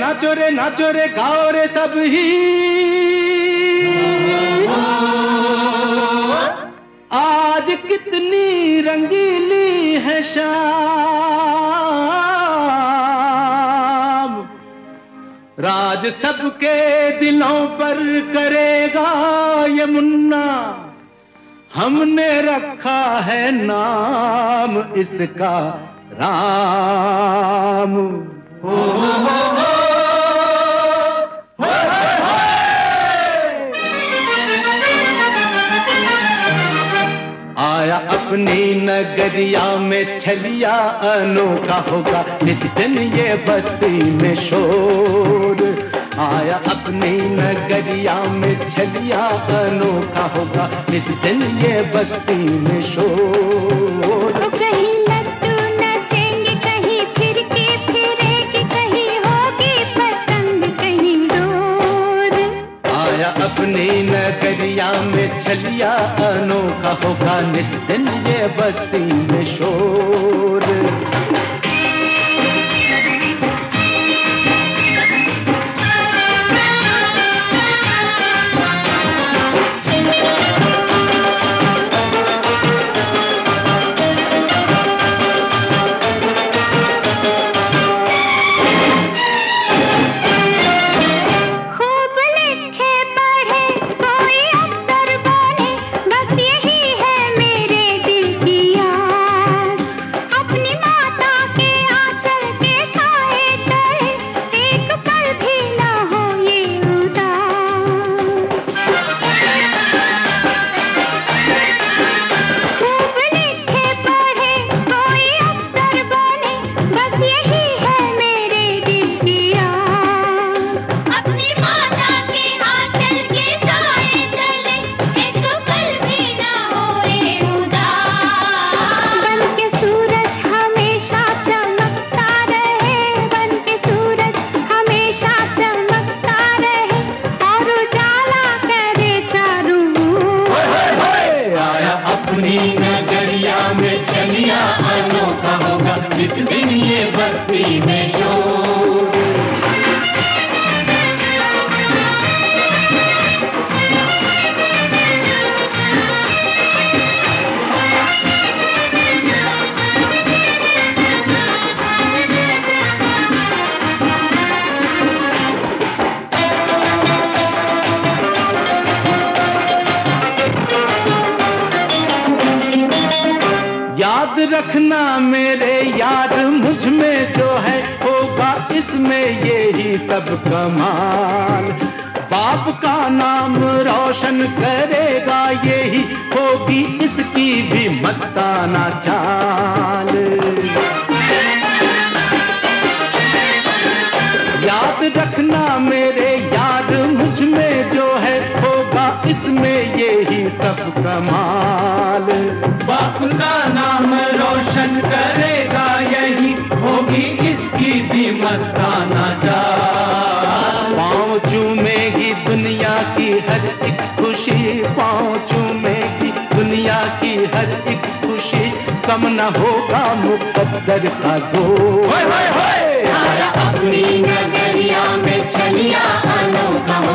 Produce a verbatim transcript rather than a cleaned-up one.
नाचो रे नाचो रे गाओ रे सब ही, आज कितनी रंगीली है शाम, राज सबके दिलों पर करेगा ये मुन्ना, हमने रखा है नाम इसका राम। हो हो हो हो आया अपनी नगरिया में छलिया, अनोखा होगा इस दिन ये बस्ती में शोर। आया अपनी नगरिया में छलिया, अनोखा होगा इस दिन ये बस्ती में शोर। तो कहीं लड्डू नचेंगे, कहीं फिरकी फिरेगी, कहीं होगी पतंग कहीं डोर। आया अपनी नगरिया में छलिया, अनोखा होगा नित दिन ये बस्ती में शोर। नगरिया में चलिया, अनोखा होगा इस दिन ये बस्ती में शोर। याद रखना मेरे यार, मुझ में जो है होगा इसमें यही सब कमाल। बाप का नाम रोशन करेगा, यही होगी इसकी भी मस्ताना चाल। याद रखना मेरे यार, मुझ में जो है होगा इसमें यही सब कमाल। बाप का नाम रोशन करेगा, यही होगी इसकी भी मस्ताना चाल। पाँव चूमेगी दुनिया की हर एक खुशी, पाँव चूमेगी दुनिया की हर एक खुशी, कम न होगा मुकद्दर का जोर। आया अपनी नगरिया में चलिया, अनोखा